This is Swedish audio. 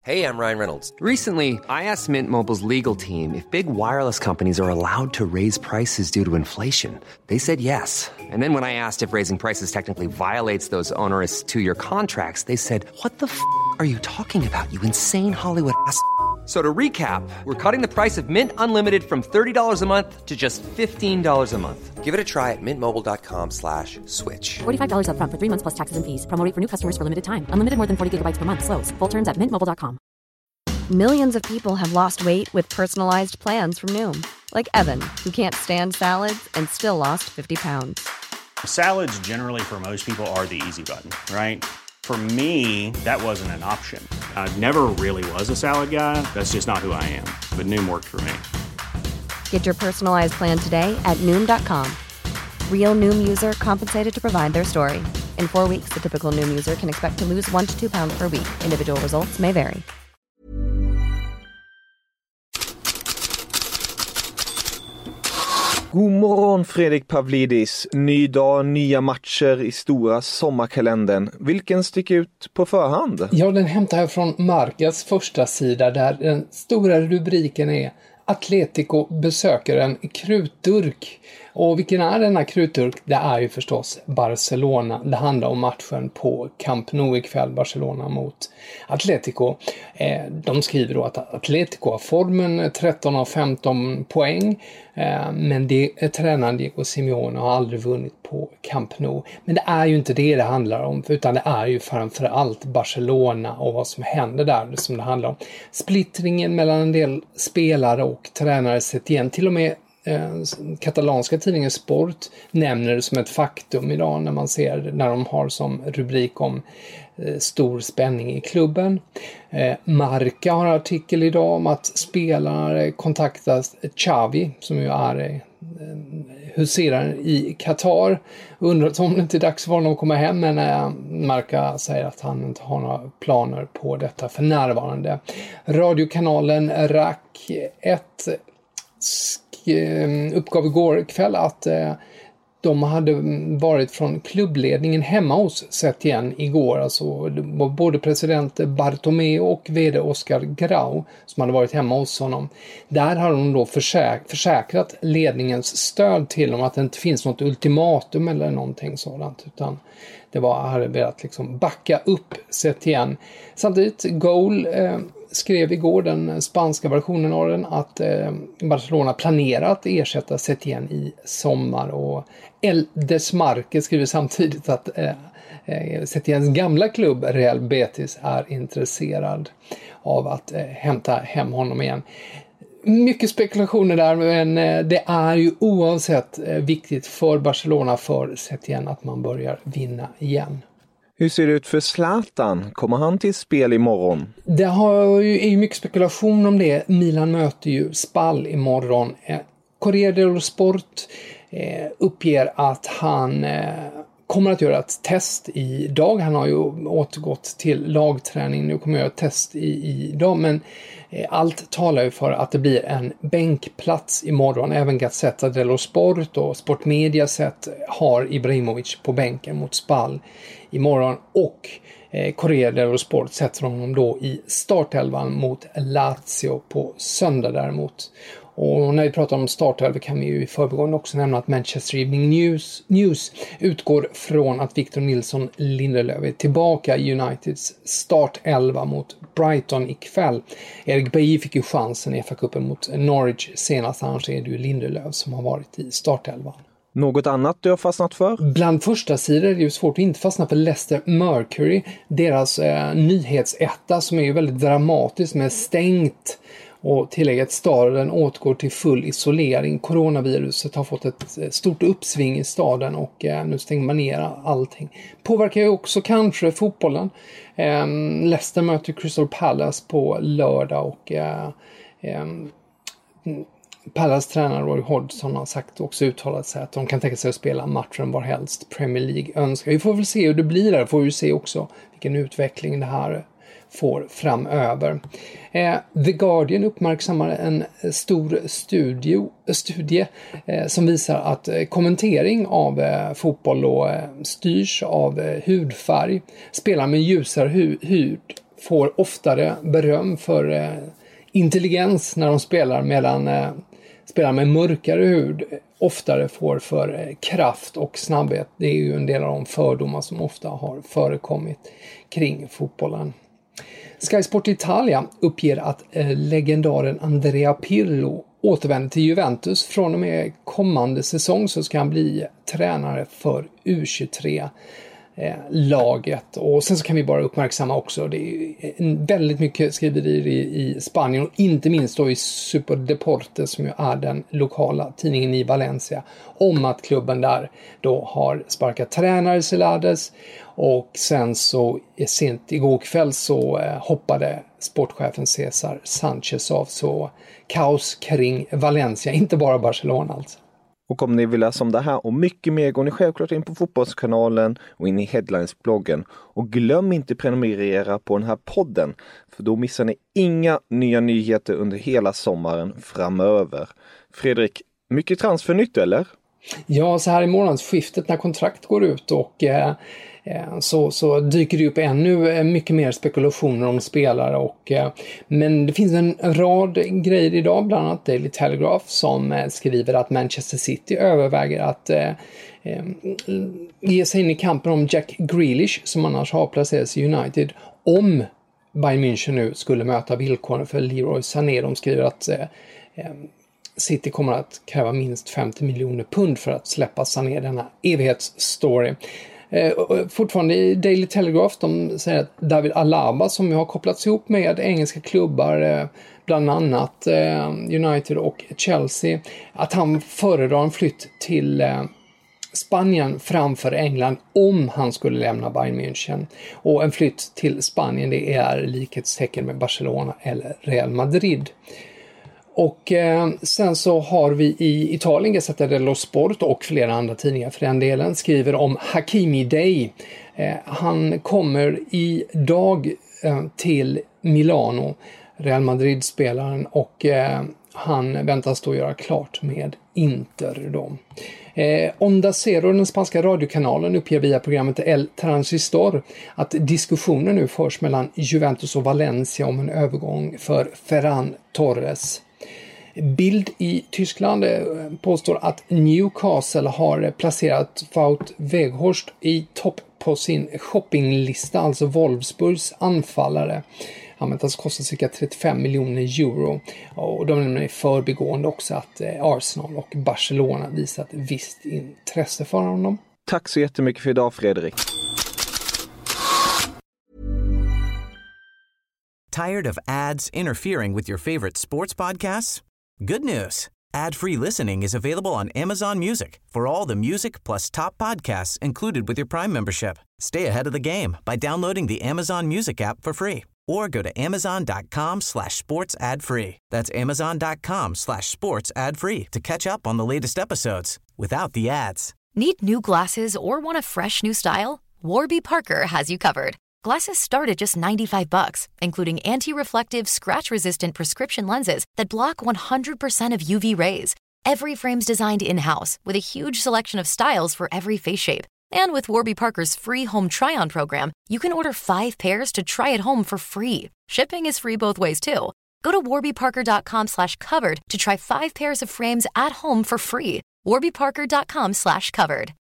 Hey, I'm Ryan Reynolds. Recently, I asked Mint Mobile's legal team if big wireless companies are allowed to raise prices due to inflation. They said yes. And then when I asked if raising prices technically violates those onerous two-year contracts, they said, "What the are you talking about, you insane Hollywood ass?" So to recap, we're cutting the price of Mint Unlimited from $30 a month to just $15 a month. Give it a try at mintmobile.com/switch. $45 up front for 3 months plus taxes and fees. Promo rate for new customers for limited time. Unlimited more than 40 gigabytes per month. Slows full terms at mintmobile.com. Millions of people have lost weight with personalized plans from Noom. Like Evan, who can't stand salads and still lost 50 pounds. Salads generally for most people are the easy button, right? For me, that wasn't an option. I never really was a salad guy. That's just not who I am. But Noom worked for me. Get your personalized plan today at Noom.com. Real Noom user compensated to provide their story. In 4 weeks, the typical Noom user can expect to lose 1 to 2 pounds per week. Individual results may vary. God morgon Fredrik Pavlidis. Ny dag, nya matcher i stora sommarkalendern. Vilken sticker ut på förhand? Ja, den hämtar jag från Marcas första sida där den stora rubriken är Atletico besöker en krutdurk. Och vilken är denna krutdurk? Det är ju förstås Barcelona. Det handlar om matchen på Camp Nou ikväll, Barcelona mot Atletico. De skriver då att Atletico har formen 13 av 15 poäng. Men tränaren Diego Simeone har aldrig vunnit på Camp Nou. Men det är ju inte det handlar om, utan det är ju framförallt Barcelona och vad som händer där som det handlar om. Splittringen mellan en del spelare och tränare sett igen. Till och med katalanska tidningen Sport nämner det som ett faktum idag när de har som rubrik om stor spänning i klubben. Marca har en artikel idag om att spelare kontaktas Xavi som ju är huserar i Qatar. Undrar om det inte är dags för honom att komma hem, men Marca säger att han inte har några planer på detta för närvarande. Radiokanalen RAC 1 uppgav igår kväll att de hade varit från klubbledningen hemma hos Setien igår. Alltså både president Bartomeu och vd Oscar Grau som hade varit hemma hos honom. Där har de då försäkrat ledningens stöd till dem, att det inte finns något ultimatum eller någonting sådant, utan det hade velat liksom backa upp Setien. Samtidigt Goal skrev igår, den spanska versionen av den, att Barcelona planerar att ersätta Setien i sommar, och El Desmarque skriver samtidigt att Setiens gamla klubb Real Betis är intresserad av att hämta hem honom igen. Mycket spekulationer där, men det är ju oavsett viktigt för Barcelona, för Setien, att man börjar vinna igen. Hur ser det ut för Zlatan? Kommer han till spel imorgon? Det är ju mycket spekulation om det. Milan möter ju Spal imorgon. Corriere dello Sport uppger att han kommer att göra ett test idag. Han har ju återgått till lagträning. Nu kommer jag göra ett test idag, men allt talar ju för att det blir en bänkplats imorgon. Även Gazzetta dello Sport och Sportmedia har Ibrahimovic på bänken mot Spal imorgon, och Corriere dello Sport sätter honom då i startelvan mot Lazio på söndag däremot. Och när vi pratar om startelva kan vi ju i förbigående också nämna att Manchester Evening News utgår från att Victor Nilsson Lindelöf är tillbaka i Uniteds startelva mot Brighton ikväll. Erik Bailly fick ju chansen i FA-cupen mot Norwich senast, annars är det ju Lindelöf som har varit i startelvan. Något annat du har fastnat för? Bland första sidor är det ju svårt att inte fastna för Leicester Mercury. Deras nyhetsetta som är ju väldigt dramatiskt med stängt och tillägget staden återgår till full isolering. Coronaviruset har fått ett stort uppsving i staden och nu stänger man ner allting. Påverkar ju också kanske fotbollen. Leicester möter Crystal Palace på lördag och Palace tränare Roy Hodgson har sagt också uttalat sig att de kan tänka sig att spela matchen var helst Premier League önskar. Vi får väl se hur det blir där, får vi se också vilken utveckling det här får framöver. The Guardian uppmärksammar en stor studie som visar att kommentering av fotboll styrs av hudfärg. Spelar med ljusare får oftare beröm för intelligens när de spelar, medan spelare med mörkare hud oftare får för kraft och snabbhet. Det är ju en del av de fördomar som ofta har förekommit kring fotbollen. Sky Sport Italia uppger att legendaren Andrea Pirlo återvänder till Juventus. Från och med kommande säsong så ska han bli tränare för U23 laget. Och sen så kan vi bara uppmärksamma också, det är väldigt mycket skriverier i Spanien och inte minst då i Super Deporte, som ju är den lokala tidningen i Valencia, om att klubben där då har sparkat tränare Celades, och sen så sent igår kväll så hoppade sportchefen Cesar Sanchez av. Så kaos kring Valencia, inte bara Barcelona alltså. Och om ni vill läsa om det här och mycket mer går ni självklart in på Fotbollskanalen och in i Headlines-bloggen. Och glöm inte prenumerera på den här podden, för då missar ni inga nya nyheter under hela sommaren framöver. Fredrik, mycket transfernytt eller? Ja, så här i månadsskiftet när kontrakt går ut och så dyker det upp ännu mycket mer spekulationer om spelare. Men det finns en rad grejer idag, bland annat Daily Telegraph som skriver att Manchester City överväger att ge sig in i kampen om Jack Grealish, som annars har placerats i United, om Bayern München nu skulle möta villkoren för Leroy Sané. De skriver att City kommer att kräva minst 50 miljoner pund för att släppa Sané, denna evighetsstory. Fortfarande i Daily Telegraph, de säger att David Alaba, som ju har kopplats ihop med engelska klubbar, bland annat United och Chelsea, att han föredrar en flytt till Spanien framför England om han skulle lämna Bayern München. Och en flytt till Spanien, det är likhetstecken med Barcelona eller Real Madrid. Och sen så har vi i Italien Gazzetta dello Sport och flera andra tidningar för den delen skriver om Hakimi Day. Han kommer idag till Milano, Real Madrid-spelaren, och han väntas då göra klart med Inter då. Onda Cero, den spanska radiokanalen, uppger via programmet El Transistor att diskussioner nu förs mellan Juventus och Valencia om en övergång för Ferran Torres. Bild i Tyskland påstår att Newcastle har placerat Wout Weghorst i topp på sin shoppinglista, alltså Wolfsburgs anfallare. Han väntas kosta cirka 35 miljoner euro. Och de nämner i förbigående också att Arsenal och Barcelona visat visst intresse för honom. Tack så jättemycket för idag, Fredrik. Tired of ads interfering with your favorite sports podcasts? Good news. Ad-free listening is available on Amazon Music for all the music plus top podcasts included with your Prime membership. Stay ahead of the game by downloading the Amazon Music app for free or go to amazon.com/sports ad free. That's amazon.com/sports ad free to catch up on the latest episodes without the ads. Need new glasses or want a fresh new style? Warby Parker has you covered. Glasses start at just $95, including anti-reflective, scratch-resistant prescription lenses that block 100% of UV rays. Every frame's designed in-house with a huge selection of styles for every face shape. And with Warby Parker's free home try-on program, you can order 5 pairs to try at home for free. Shipping is free both ways too. Go to warbyparker.com/covered to try 5 pairs of frames at home for free. warbyparker.com/covered.